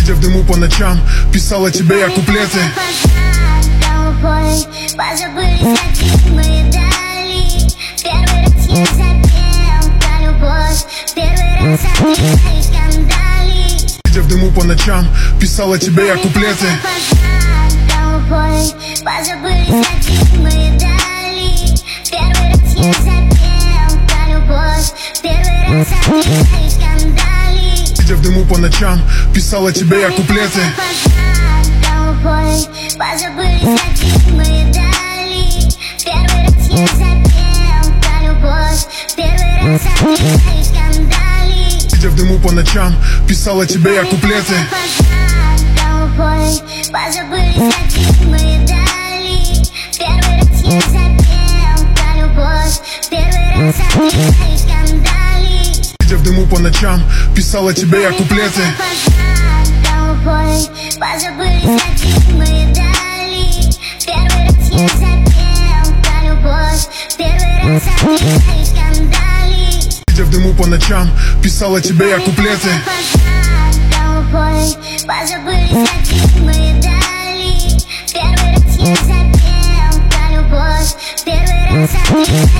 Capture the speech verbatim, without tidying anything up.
Сидя в дыму по ночам, писала тебе я куплеты. Позабылись, какие мы дали. Первый раз я запел про любовь. Первый раз отмечали скандали. Сидя в дыму по ночам, писала тебе я куплеты. Позабылись, какие мы дали. Первый раз я запел про любовь. Первый раз отмечали скандали. Сидя в дыму по ночам, писала тебе я куплеты. Позабылись, какие мы дали. Первый раз я запел про любовь. Первый раз отмечали скандали. Сидя в дыму по ночам, писала тебе я куплеты. Позабылись, какие мы дали. Первый раз я запел про любовь. Первый раз отмечали скандали. Сидя в дыму по ночам, писала тебе я куплеты. Позабылись, какие мы дали. Первый раз я запел про любовь. Первый раз отмечали скандали. Сидя в дыму по ночам, писала тебе я куплеты. Позабылись, какие мы дали. Первый раз я запел про любовь. Первый раз отмечали